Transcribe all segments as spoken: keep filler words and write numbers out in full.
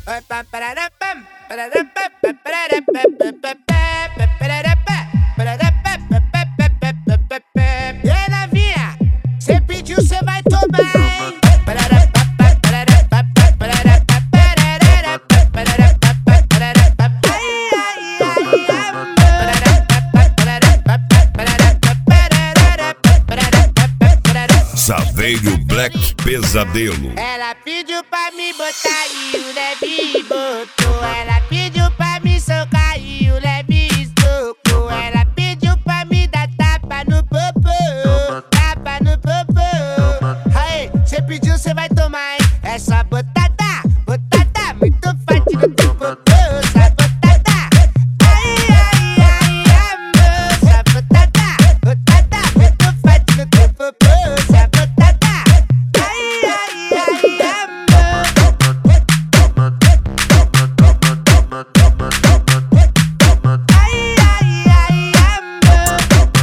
E aí, novinha, cê pediu, cê vai tomar, hein? Saveiro Black Pesadelo. Ela pediu pra me botar e o leve botou. Ela pediu pra me socar e o leve estocou. Ela pediu pra me dar tapa no popô, tapa no popô. Aí, cê pediu, cê vai tomar, hein? Essa botada, botada, muito forte no teu popô. Essa botada, ai, ai, ai, amor. Essa botada, botada, muito forte no teu popô. Essa botada, ai, ai, ai, amor. Ai, ai, ai, amor.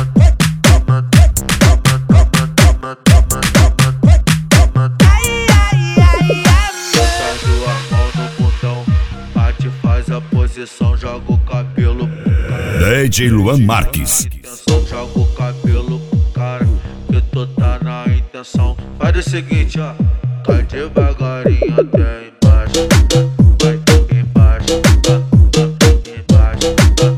Ai, ai, ai, amor. Sua mão no bundão, bate, faz a posição, joga o cabelo. D J Luan Marques. Intenção, joga o cabelo pro cara, que tu tá na intenção. Faz o seguinte, ó, cai devagarinho até embaixo. Vai embaixo, embaixo,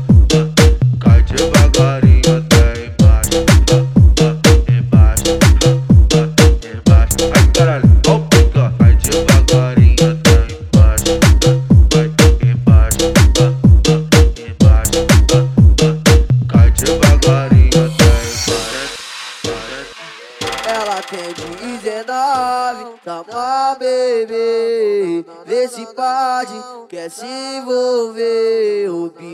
cai devagarinho até embaixo, embaixo, embaixo. Ai, caralho, ó o pique, ó, cai devagarinho até embaixo. Vai embaixo, embaixo, cai devagarinho até embaixo. Ela tem dezenove, toma bebê, vê se pode, quer se envolver.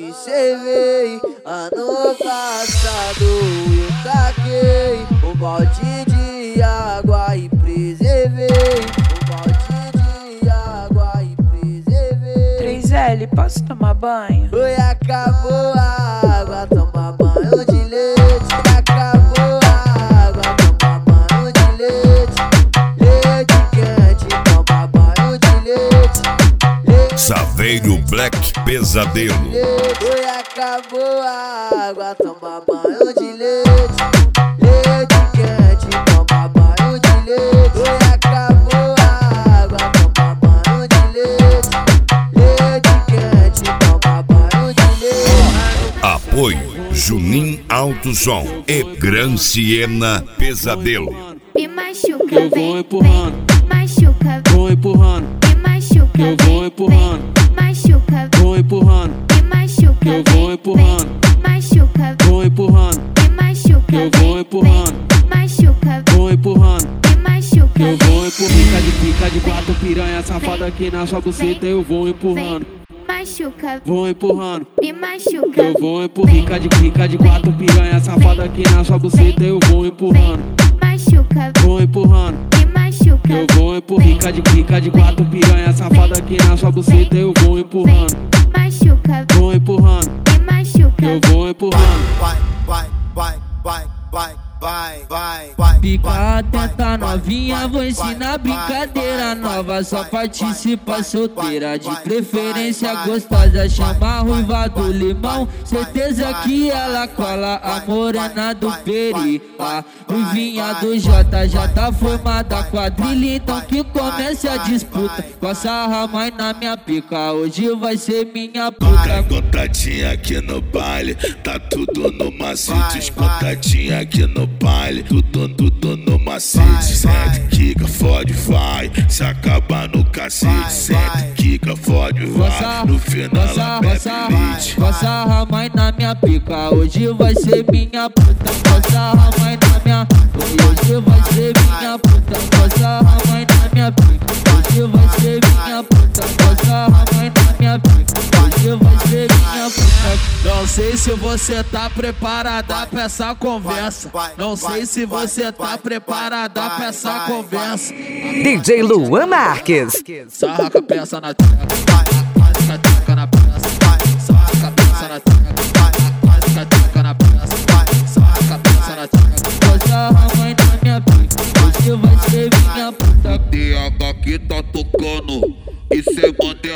Observei, ano passado eu taquei um balde de água e preservei. Um balde de água e preservei. três L, posso tomar banho? Foi, acabou a água, toma banho de leite. Acabou a água, toma banho de leite. Leite quente, toma banho de leite. Leite, Saveiro Black Pesadelo. foi, acabou a água, toma banho de leite. Leite quente, toma banho de leite. Foi, acabou a água, toma banho de leite. Leite quente, toma banho de leite. Apoio Junim Alto Som e Gran Siena Pesadelo. Me machuca, Eu vou vem, empurrando. vem, machuca, Vou empurrando, me machuca, eu vem, vou empurrando. vem, machuca, vou empurrando, me machuca, eu vem, vou empurrando. vem, machuca, vou empurrando, me machuca, eu vem, vou empurrando. vem, machuca, vou empurrando, me machuca, eu vem, vou empurrando. Fica de pica de quatro piranha safada aqui na sua buceta, eu vou empurrando, machuca, vou empurrando. me machuca, Eu vou empurrando. Fica de pica de quatro piranha safada aqui na sua buceta, eu vou empurrando, machuca, vou empurrando. me machuca, Eu vou empurrando. Fica de pica de quatro piranha safada aqui na sua buceta, eu vou empurrando, machuca, vou empurrando. me machuca, Eu vou empurrando. Vai, vai, vai, vai, vai, vai, vai, vai. Fica atenta novinha, vou ensinar brincadeira nova. Só participa solteira, de preferência gostosa. Chama a ruiva do limão, certeza que ela cola a morena do peri. A ruivinha do J já tá formada quadrilha, então que comece a disputa. Com a sarra mais na minha pica, hoje vai ser minha puta. Contatinha aqui no baile, tá tudo no macete. Contatinha aqui no baile, tudo, tudo no macete. Sente, quica, fode, vai. Se acabar no cacete. Sente, quica, fode, vai. No final ela bebe leite. Com a sarra mais na minha pica, hoje vai ser minha puta. Com a sarra mais na minha, hoje vai ser minha puta. Com a sarra mais na minha pica, hoje vai ser minha puta. Com a sarra mais na minha pica, hoje vai ser minha puta. Não sei se você tá preparada pra essa conversa. Não sei se você tá preparada pra essa conversa. D J Luan Marques. Sarra a cabeça na teca, faz a teca na peça. Sarra a cabeça na teca, faz a teca na peça. Sarra a cabeça na teca. Com a sarra mais na minha pica, hoje vai ser minha puta. D H que tá tocando, isso é Mandela.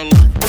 maluco.